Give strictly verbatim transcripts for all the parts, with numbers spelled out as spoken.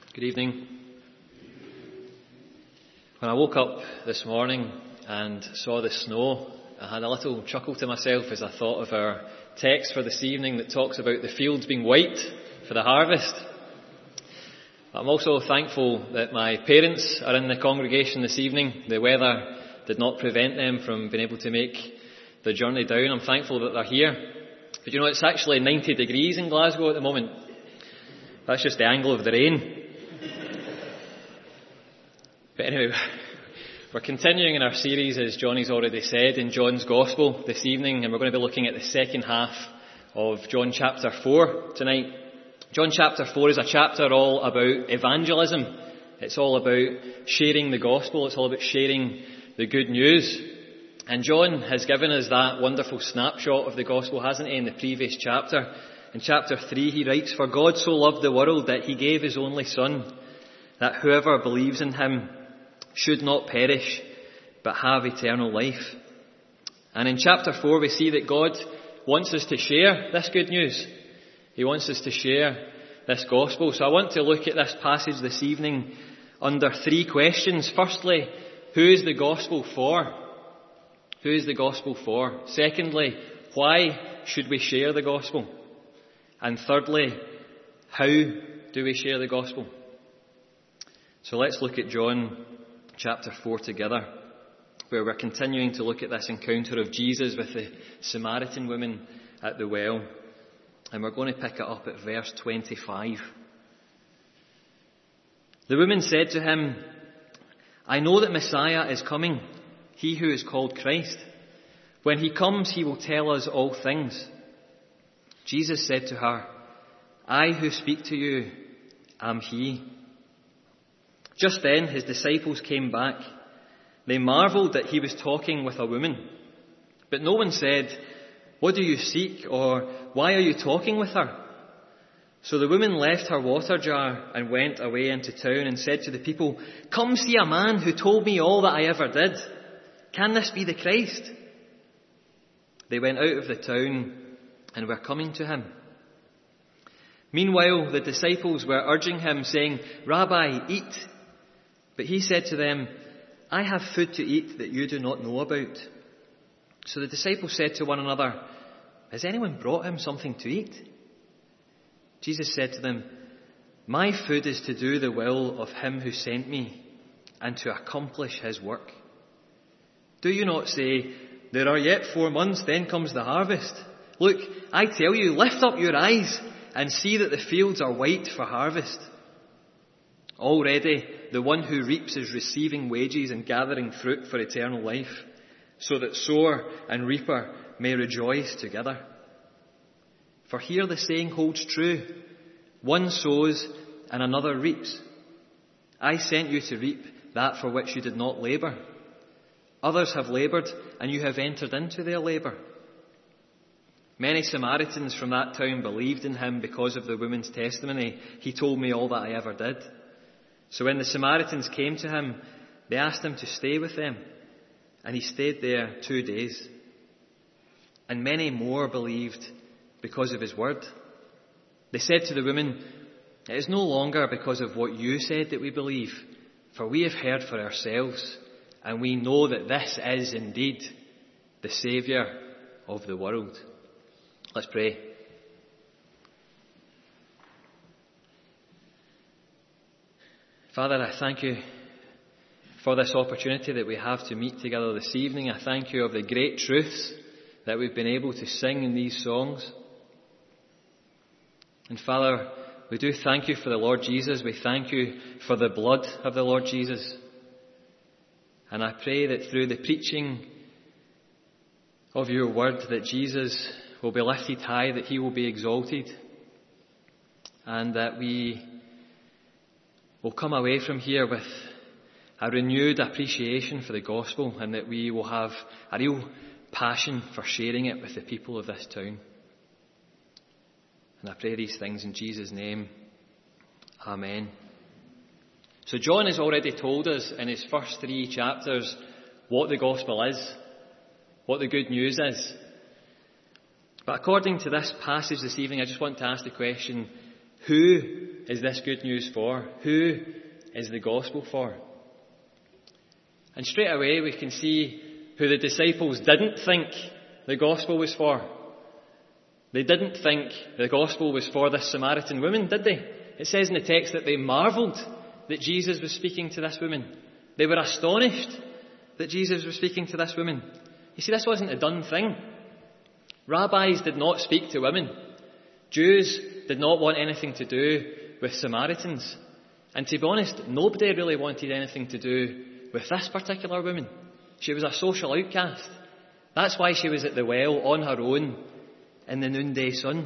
Good evening. When I woke up this morning and saw the snow, I had a little chuckle to myself as I thought of our text for this evening that talks about the fields being white for the harvest. I'm also thankful that my parents are in the congregation this evening. The weather did not prevent them from being able to make the journey down. I'm thankful that they're here. But you know, it's actually ninety degrees in Glasgow at the moment. That's just the angle of the rain. But anyway, we're continuing in our series, as Johnny's already said, in John's Gospel this evening, and we're going to be looking at the second half of John chapter four tonight. John chapter four is a chapter all about evangelism. It's all about sharing the gospel. It's all about sharing the good news. And John has given us that wonderful snapshot of the gospel, hasn't he, in the previous chapter. In chapter three he writes, "For God so loved the world that he gave his only Son, that whoever believes in him should not perish, but have eternal life." And in chapter four we see that God wants us to share this good news. He wants us to share this gospel. So I want to look at this passage this evening under three questions. Firstly, who is the gospel for? Who is the gospel for? Secondly, why should we share the gospel? And thirdly, how do we share the gospel? So let's look at John chapter four together, where we're continuing to look at this encounter of Jesus with the Samaritan woman at the well. And we're going to pick it up at verse twenty-five. The woman said to him, "I know that Messiah is coming, he who is called Christ. When he comes, he will tell us all things." Jesus said to her, "I who speak to you am he." Just then his disciples came back. They marvelled that he was talking with a woman. But no one said, "What do you seek?" or "Why are you talking with her?" So the woman left her water jar and went away into town and said to the people, "Come see a man who told me all that I ever did. Can this be the Christ?" They went out of the town and were coming to him. Meanwhile, the disciples were urging him, saying, "Rabbi, eat." But he said to them, "I have food to eat that you do not know about." So the disciples said to one another, "Has anyone brought him something to eat?" Jesus said to them, "My food is to do the will of him who sent me and to accomplish his work. Do you not say, 'There are yet four months, then comes the harvest'? Look, I tell you, lift up your eyes and see that the fields are white for harvest. Already the one who reaps is receiving wages and gathering fruit for eternal life, so that sower and reaper may rejoice together. For here the saying holds true, one sows and another reaps. I sent you to reap that for which you did not labour. Others have laboured, and you have entered into their labour." Many Samaritans from that town believed in him because of the woman's testimony. "He told me all that I ever did." So when the Samaritans came to him, they asked him to stay with them, and he stayed there two days. And many more believed because of his word. They said to the woman, "It is no longer because of what you said that we believe, for we have heard for ourselves, and we know that this is indeed the Saviour of the world." Let's pray. Father, I thank you for this opportunity that we have to meet together this evening. I thank you of the great truths that we've been able to sing in these songs. And Father, we do thank you for the Lord Jesus. We thank you for the blood of the Lord Jesus. And I pray that through the preaching of your word, that Jesus will be lifted high, that he will be exalted, and that we will come away from here with a renewed appreciation for the gospel, and that we will have a real passion for sharing it with the people of this town. And I pray these things in Jesus' name. Amen. So John has already told us in his first three chapters what the gospel is, what the good news is. But according to this passage this evening, I just want to ask the question, who is this good news for? Who is the gospel for? And straight away we can see who the disciples didn't think the gospel was for. They didn't think the gospel was for this Samaritan woman, did they? It says in the text that they marvelled that Jesus was speaking to this woman. They were astonished that Jesus was speaking to this woman. You see, this wasn't a done thing. Rabbis did not speak to women. Jews did not want anything to do with Samaritans. And to be honest, nobody really wanted anything to do with this particular woman. She was a social outcast. That's why she was at the well on her own in the noonday sun.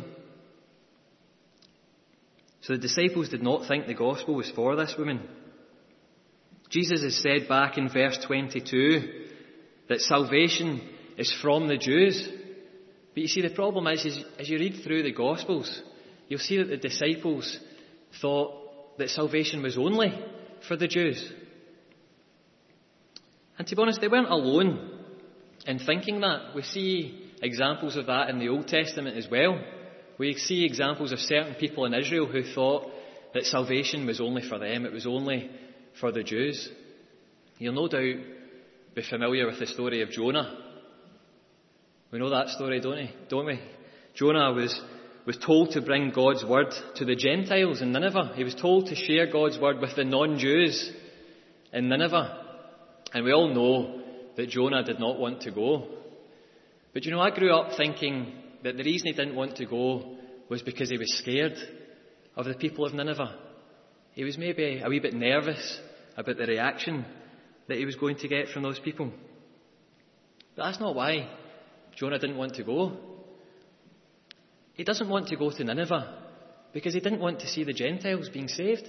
So the disciples did not think the gospel was for this woman. Jesus has said back in verse twenty-two that salvation is from the Jews. But you see, the problem is, is as you read through the Gospels, you'll see that the disciples thought that salvation was only for the Jews. And to be honest, they weren't alone in thinking that. We see examples of that in the Old Testament as well. We see examples of certain people in Israel who thought that salvation was only for them, it was only for the Jews. You'll no doubt be familiar with the story of Jonah. We know that story, don't we? Don't we? Jonah was, was told to bring God's word to the Gentiles in Nineveh. He was told to share God's word with the non-Jews in Nineveh. And we all know that Jonah did not want to go. But you know, I grew up thinking that the reason he didn't want to go was because he was scared of the people of Nineveh. He was maybe a wee bit nervous about the reaction that he was going to get from those people. But that's not why Jonah didn't want to go. He doesn't want to go to Nineveh because he didn't want to see the Gentiles being saved.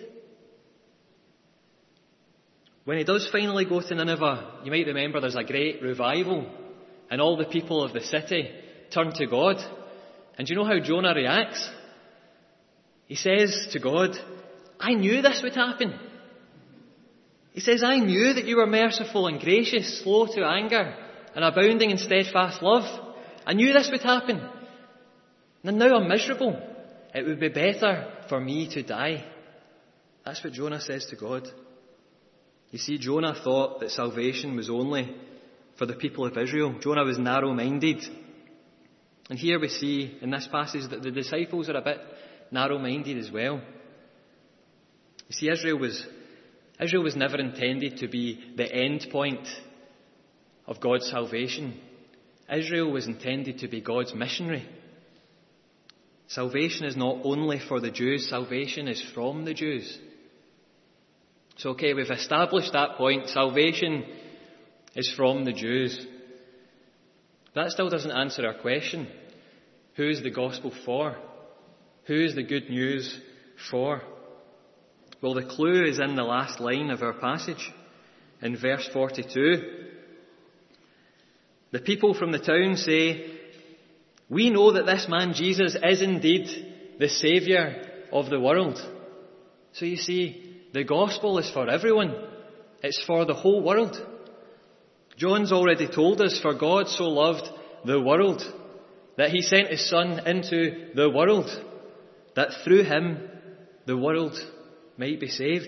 When he does finally go to Nineveh, you might remember there's a great revival and all the people of the city turn to God. And do you know how Jonah reacts? He says to God, I knew this would happen. He says, I knew that you were merciful and gracious, slow to anger, and abounding in steadfast love. I knew this would happen. And now I'm miserable. It would be better for me to die. That's what Jonah says to God. You see, Jonah thought that salvation was only for the people of Israel. Jonah was narrow-minded. And here we see in this passage that the disciples are a bit narrow-minded as well. You see, Israel was, Israel was never intended to be the end point of God's salvation. Israel was intended to be God's missionary. Salvation is not only for the Jews, salvation is from the Jews. So okay, we've established that point. Salvation is from the Jews. That still doesn't answer our question. Who is the gospel for? Who is the good news for? Well, the clue is in the last line of our passage, in verse forty-two. The people from the town say, we know that this man Jesus is indeed the Saviour of the world. So you see, the gospel is for everyone. It's for the whole world. John's already told us, for God so loved the world that he sent his Son into the world, that through him the world might be saved.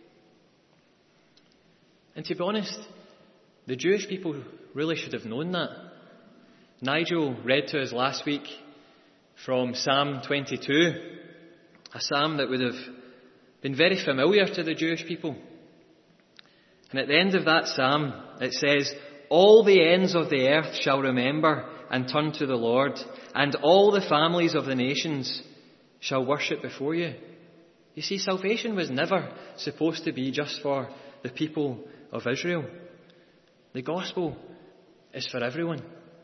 And to be honest, the Jewish people really should have known that. Nigel read to us last week from Psalm twenty-two, a psalm that would have been very familiar to the Jewish people. And at the end of that psalm, it says, all the ends of the earth shall remember and turn to the Lord, and all the families of the nations shall worship before you. You see, salvation was never supposed to be just for the people of Israel. The gospel is for everyone.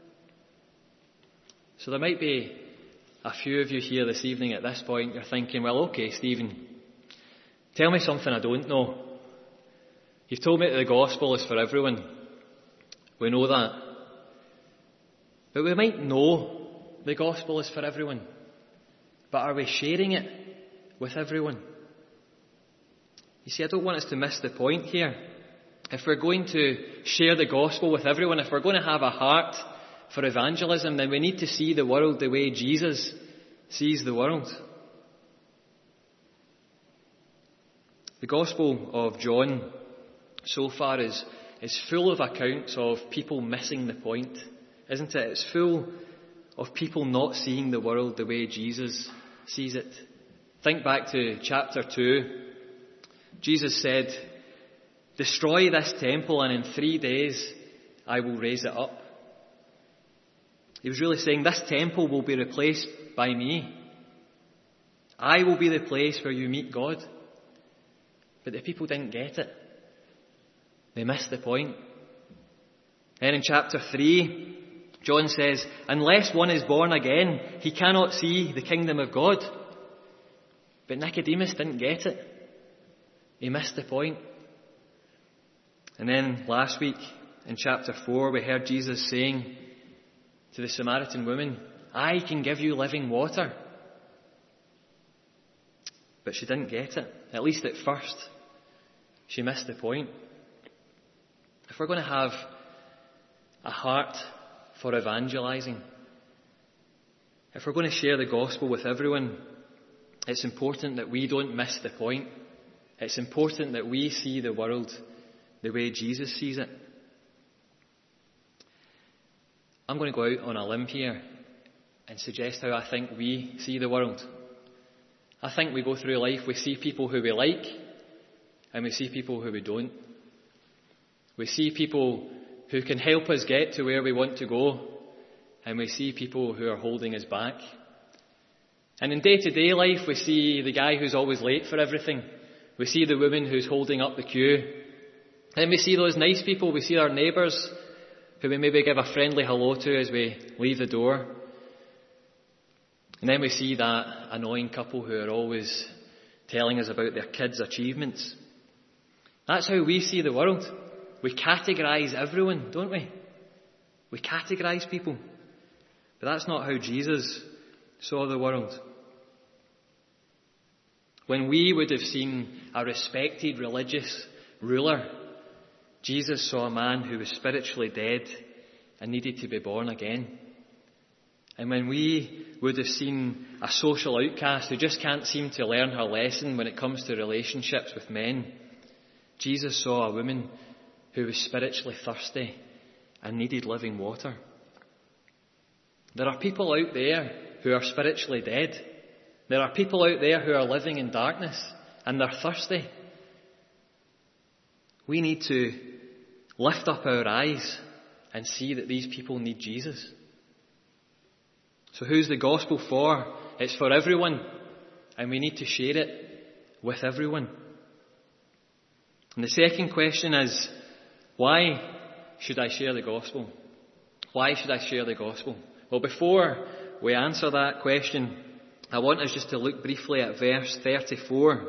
So there might be a few of you here this evening at this point, you're thinking, well, okay, Stephen, tell me something I don't know. You've told me that the gospel is for everyone. We know that. But we might know the gospel is for everyone. But are we sharing it with everyone? You see, I don't want us to miss the point here. If we're going to share the gospel with everyone, if we're going to have a heart for evangelism, then we need to see the world the way Jesus sees the world. The Gospel of John so far is, is full of accounts of people missing the point, isn't it? It's full of people not seeing the world the way Jesus sees it. Think back to chapter two. Jesus said, "Destroy this temple and in three days I will raise it up." He was really saying, this temple will be replaced by me. I will be the place where you meet God. But the people didn't get it. They missed the point. Then in chapter three, John says, unless one is born again, he cannot see the kingdom of God. But Nicodemus didn't get it. He missed the point. And then last week in chapter four, we heard Jesus saying to the Samaritan woman, I can give you living water. But she didn't get it, at least at first. She missed the point. If we're going to have a heart for evangelizing, if we're going to share the gospel with everyone, it's important that we don't miss the point. It's important that we see the world the way Jesus sees it. I'm going to go out on a limb here and suggest how I think we see the world. I think we go through life, we see people who we like, and we see people who we don't. We see people who can help us get to where we want to go, and we see people who are holding us back. And in day-to-day life, we see the guy who's always late for everything. We see the woman who's holding up the queue. Then we see those nice people, we see our neighbours, who we maybe give a friendly hello to as we leave the door. And then we see that annoying couple who are always telling us about their kids' achievements. That's how we see the world. We categorise everyone, don't we? We categorise people. But that's not how Jesus saw the world. When we would have seen a respected religious ruler, Jesus saw a man who was spiritually dead and needed to be born again. And when we would have seen a social outcast who just can't seem to learn her lesson when it comes to relationships with men, Jesus saw a woman who was spiritually thirsty and needed living water. There are people out there who are spiritually dead. There are people out there who are living in darkness and they're thirsty. We need to lift up our eyes and see that these people need Jesus. So who's the gospel for? It's for everyone, and we need to share it with everyone. And the second question is, why should I share the gospel? Why should I share the gospel? Well, before we answer that question, I want us just to look briefly at verse thirty-four.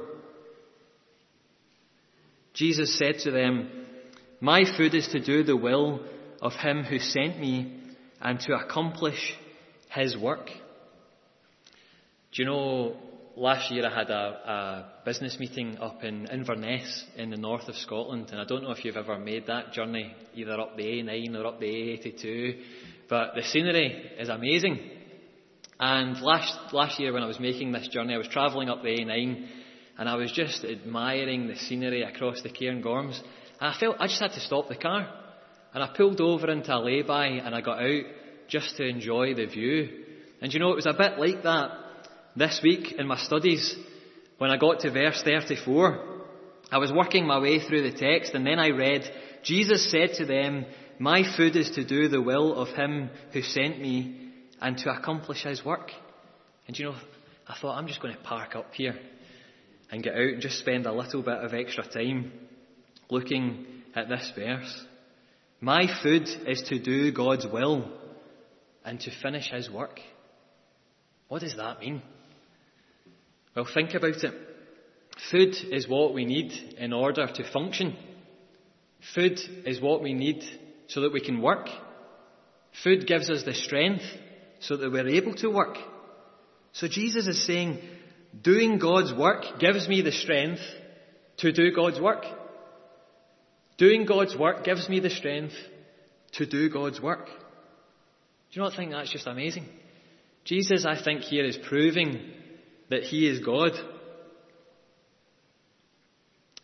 Jesus said to them, my food is to do the will of him who sent me and to accomplish his work. Do you know, last year I had a, a business meeting up in Inverness in the north of Scotland, and I don't know if you've ever made that journey either up the A nine or up the A eighty-two, but the scenery is amazing. And last last year when I was making this journey, I was travelling up the A nine and I was just admiring the scenery across the Cairngorms, and I felt I just had to stop the car, and I pulled over into a lay-by and I got out just to enjoy the view. And you know, it was a bit like that this week in my studies. When I got to verse thirty-four, I was working my way through the text, and then I read, Jesus said to them, my food is to do the will of him who sent me and to accomplish his work. And you know, I thought, I'm just going to park up here and get out and just spend a little bit of extra time looking at this verse. My food is to do God's will and to finish his work. What does that mean? Well, think about it. Food is what we need in order to function. Food is what we need so that we can work. Food gives us the strength so that we're able to work. So Jesus is saying, doing God's work gives me the strength to do God's work. Doing God's work gives me the strength to do God's work. Do you not think that's just amazing? Jesus, I think, here is proving that he is God.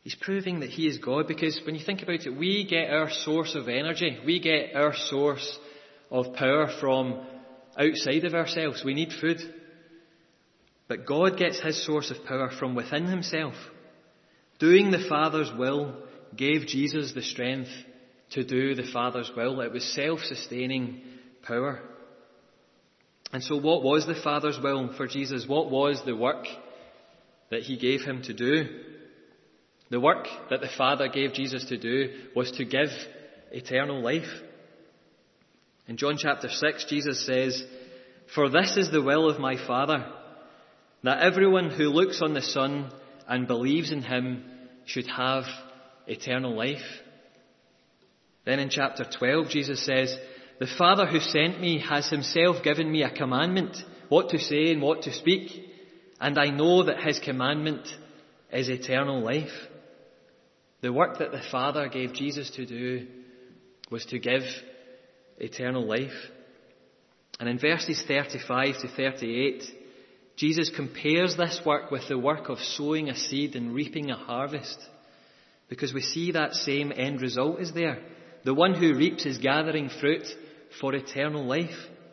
He's proving that he is God, because when you think about it, we get our source of energy, we get our source of power from outside of ourselves. We need food. But God gets his source of power from within himself. Doing the Father's will gave Jesus the strength to do the Father's will. It was self-sustaining power. And so what was the Father's will for Jesus? What was the work that he gave him to do? The work that the Father gave Jesus to do was to give eternal life. In John chapter six, Jesus says, "For this is the will of my Father, that everyone who looks on the Son and believes in him should have eternal life." Then in chapter twelve, Jesus says, "The Father who sent me has himself given me a commandment, what to say and what to speak, and I know that his commandment is eternal life." The work that the Father gave Jesus to do was to give eternal life. And in verses thirty-five to thirty-eight, Jesus compares this work with the work of sowing a seed and reaping a harvest, because we see that same end result is there. The one who reaps is gathering fruit for eternal life.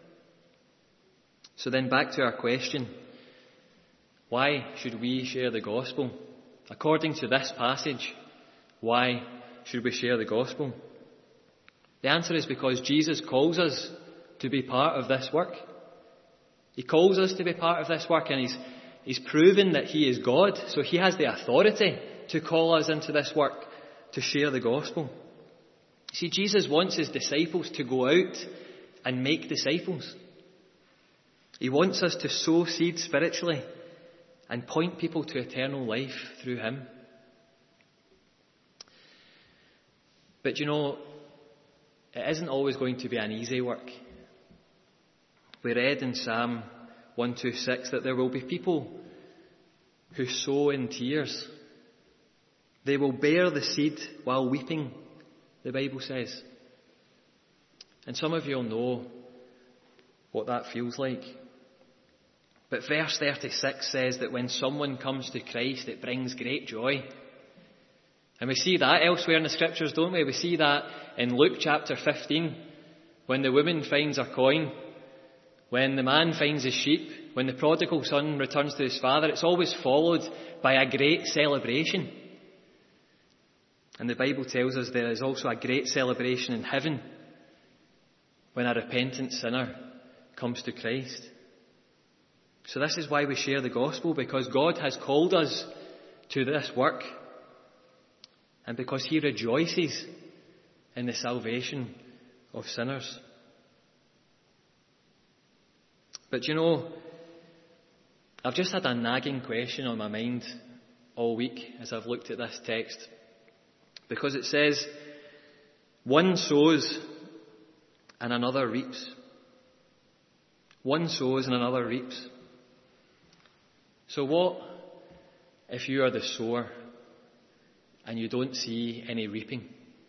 So then back to our question. Why should we share the gospel? According to this passage, why should we share the gospel? The answer is because Jesus calls us to be part of this work. He calls us to be part of this work, and he's, he's proven that he is God, so he has the authority to call us into this work, to share the gospel. See, Jesus wants his disciples to go out and make disciples. He wants us to sow seed spiritually and point people to eternal life through him. But you know, it isn't always going to be an easy work. We read in Psalm one twenty-six that there will be people who sow in tears. They will bear the seed while weeping, the Bible says. And some of you will know what that feels like. But verse thirty-six says that when someone comes to Christ, it brings great joy. And we see that elsewhere in the scriptures, don't we? We see that in Luke chapter fifteen, when the woman finds her coin, when the man finds his sheep, when the prodigal son returns to his father. It's always followed by a great celebration. And the Bible tells us there is also a great celebration in heaven when a repentant sinner comes to Christ. So this is why we share the gospel, because God has called us to this work, and because he rejoices in the salvation of sinners. But you know, I've just had a nagging question on my mind all week as I've looked at this text. Because it says, one sows and another reaps. One sows and another reaps. So what if you are the sower and you don't see any reaping?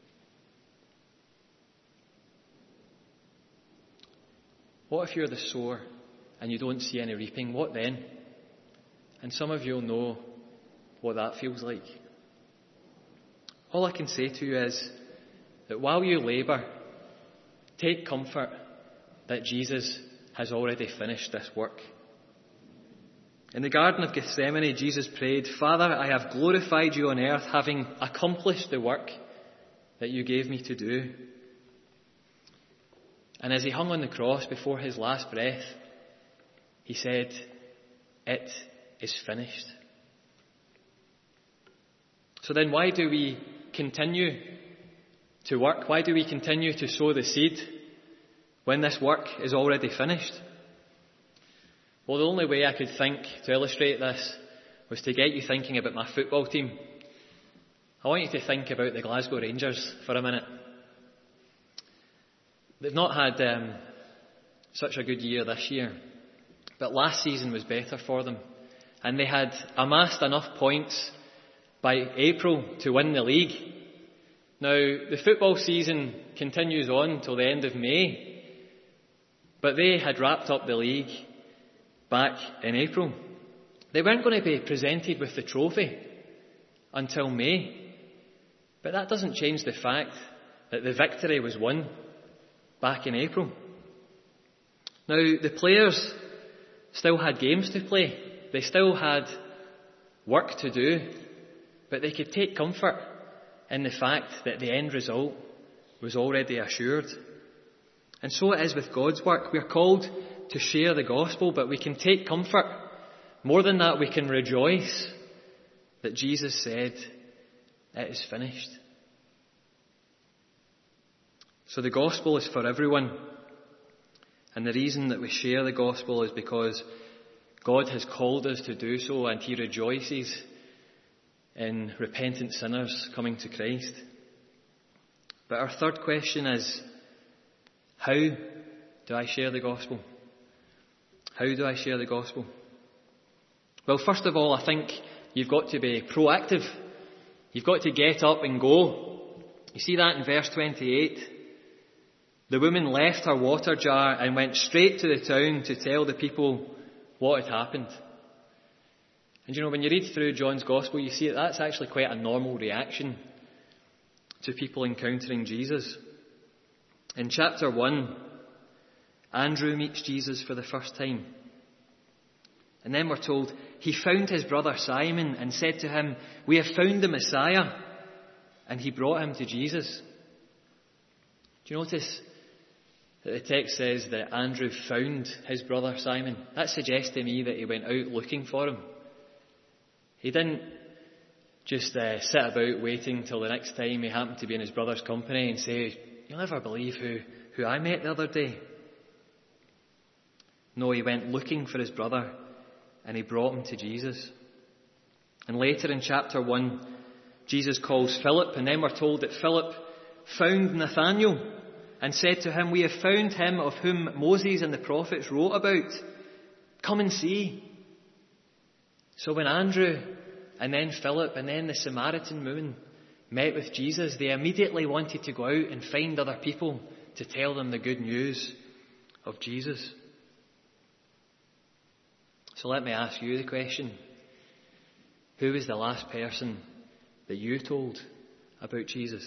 What if you're the sower and you don't see any reaping? What then? And some of you will know what that feels like. All I can say to you is that while you labour, take comfort that Jesus has already finished this work. In the Garden of Gethsemane, Jesus prayed, "Father, I have glorified you on earth, having accomplished the work that you gave me to do." And as he hung on the cross before his last breath, he said, "It is finished." So then why do we continue to work? Why do we continue to sow the seed when this work is already finished? Well, the only way I could think to illustrate this was to get you thinking about my football team. I want you to think about the Glasgow Rangers for a minute. They've not had um, such a good year this year, but last season was better for them. And they had amassed enough points by April to win the league. Now, the football season continues on till the end of May, but they had wrapped up the league back in April. They weren't going to be presented with the trophy until May. But that doesn't change the fact that the victory was won back in April. Now, the players still had games to play. They still had work to do. But they could take comfort in the fact that the end result was already assured. And so it is with God's work. We are called to share the gospel, but we can take comfort. More than that, we can rejoice that Jesus said, "It is finished." So the gospel is for everyone. And the reason that we share the gospel is because God has called us to do so, and He rejoices in repentant sinners coming to Christ. But our third question is, how do I share the gospel? How do I share the gospel? Well, first of all, I think you've got to be proactive. You've got to get up and go. You see that in verse twenty-eight. The woman left her water jar and went straight to the town to tell the people what had happened. And you know, when you read through John's Gospel, you see that that's actually quite a normal reaction to people encountering Jesus. In chapter one, Andrew meets Jesus for the first time. And then we're told he found his brother Simon and said to him, "We have found the Messiah." And he brought him to Jesus. Do you notice that the text says that Andrew found his brother Simon? That suggests to me that he went out looking for him. He didn't just uh, sit about waiting till the next time he happened to be in his brother's company and say, "You'll never believe who, who I met the other day." No, he went looking for his brother and he brought him to Jesus. And later in chapter one, Jesus calls Philip, and then we're told that Philip found Nathanael and said to him, "We have found him of whom Moses and the prophets wrote about. Come and see." So when Andrew and then Philip and then the Samaritan woman met with Jesus, they immediately wanted to go out and find other people to tell them the good news of Jesus. So let me ask you the question. Who was the last person that you told about Jesus?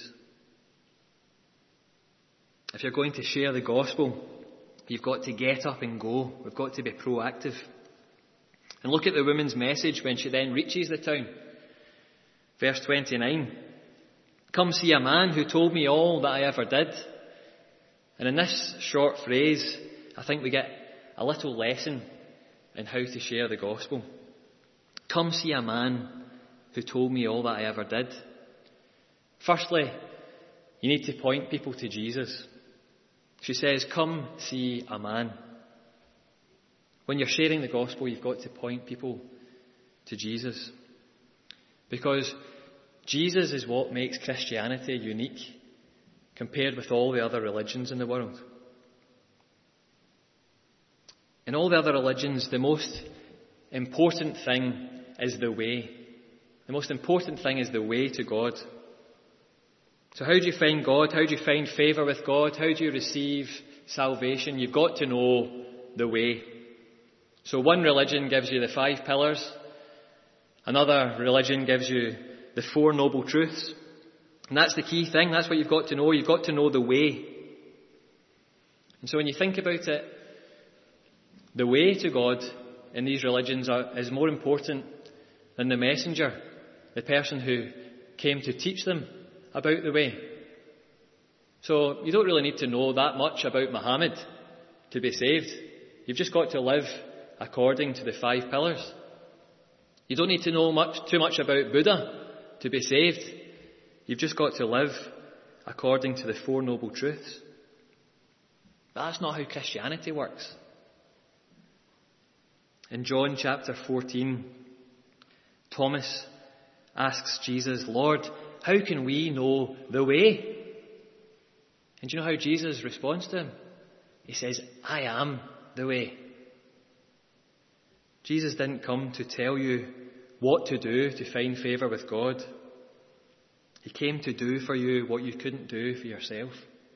If you're going to share the gospel, you've got to get up and go. We've got to be proactive. And look at the woman's message when she then reaches the town. Verse twenty-nine. "Come see a man who told me all that I ever did." And in this short phrase, I think we get a little lesson in how to share the gospel. Come see a man who told me all that I ever did. Firstly, you need to point people to Jesus. She says, "Come see a man." When you're sharing the gospel, you've got to point people to Jesus. Because Jesus is what makes Christianity unique compared with all the other religions in the world. In all the other religions, the most important thing is the way. The most important thing is the way to God. So how do you find God? How do you find favour with God? How do you receive salvation? You've got to know the way. So one religion gives you the five pillars. Another religion gives you the four noble truths. And that's the key thing. That's what you've got to know. You've got to know the way. And so when you think about it, the way to God in these religions are, is more important than the messenger, the person who came to teach them about the way. So you don't really need to know that much about Muhammad to be saved. You've just got to live according to the five pillars. You don't need to know much, too much about Buddha to be saved. You've just got to live according to the Four Noble Truths. But that's not how Christianity works. In John chapter fourteen, Thomas asks Jesus, "Lord, how can we know the way?" And do you know how Jesus responds to him? He says, "I am the way." Jesus didn't come to tell you what to do to find favour with God. He came to do for you what you couldn't do for yourself.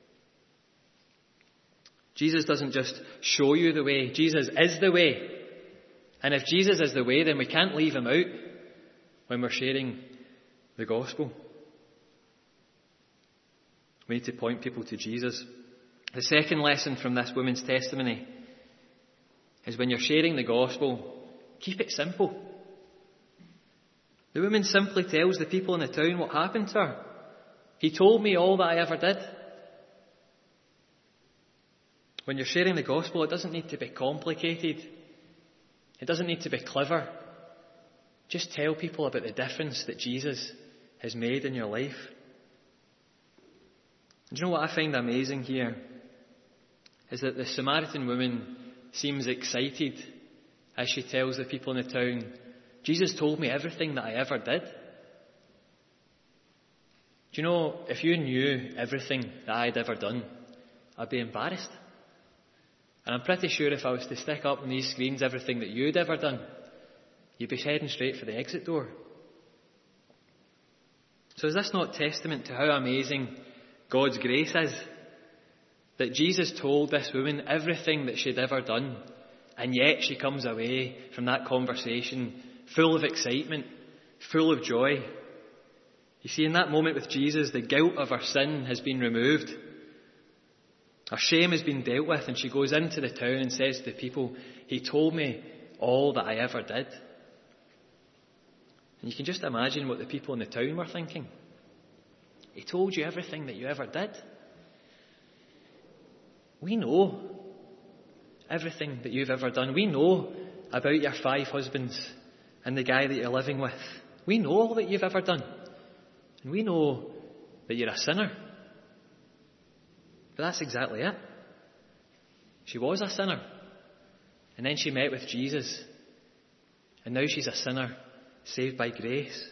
Jesus doesn't just show you the way. Jesus is the way. And if Jesus is the way, then we can't leave him out when we're sharing the gospel. We need to point people to Jesus. The second lesson from this woman's testimony is when you're sharing the gospel, keep it simple. The woman simply tells the people in the town what happened to her. He told me all that I ever did. When you're sharing the gospel, it doesn't need to be complicated. It doesn't need to be clever. Just tell people about the difference that Jesus has made in your life. And do you know what I find amazing here? Is that the Samaritan woman seems excited as she tells the people in the town, Jesus told me everything that I ever did. Do you know, if you knew everything that I'd ever done, I'd be embarrassed. And I'm pretty sure if I was to stick up on these screens everything that you'd ever done, you'd be heading straight for the exit door. So is this not testament to how amazing God's grace is? That Jesus told this woman everything that she'd ever done, and yet she comes away from that conversation full of excitement, full of joy. You see, in that moment with Jesus, the guilt of her sin has been removed. Her shame has been dealt with, and she goes into the town and says to the people, He told me all that I ever did. And you can just imagine what the people in the town were thinking. He told you everything that you ever did. We know everything that you've ever done. We know about your five husbands and the guy that you're living with. We know all that you've ever done. And we know that you're a sinner. But that's exactly it. She was a sinner. And then she met with Jesus. And now she's a sinner, saved by grace.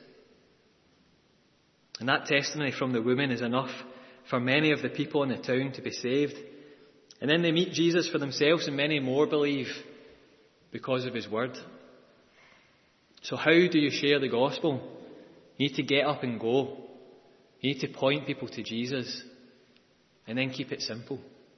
And that testimony from the woman is enough for many of the people in the town to be saved. And then they meet Jesus for themselves, and many more believe because of his word. So how do you share the gospel? You need to get up and go. You need to point people to Jesus. And then keep it simple.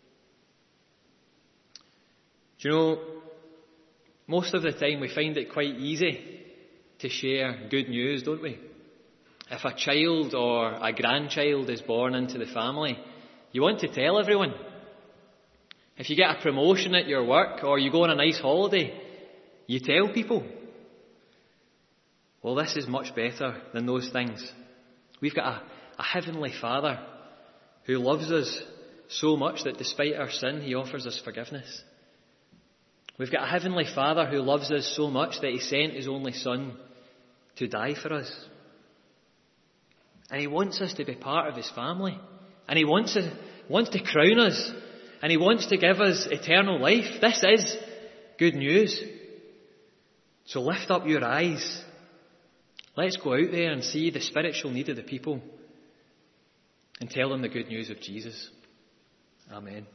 Do you know, most of the time we find it quite easy to share good news, don't we? If a child or a grandchild is born into the family, you want to tell everyone. If you get a promotion at your work or you go on a nice holiday, you tell people. Well, this is much better than those things. We've got a, a heavenly Father who loves us so much that despite our sin, he offers us forgiveness. We've got a heavenly Father who loves us so much that he sent his only Son to die for us. And he wants us to be part of his family. And he wants to, wants to crown us. And he wants to give us eternal life. This is good news. So lift up your eyes. Let's go out there and see the spiritual need of the people and tell them the good news of Jesus. Amen.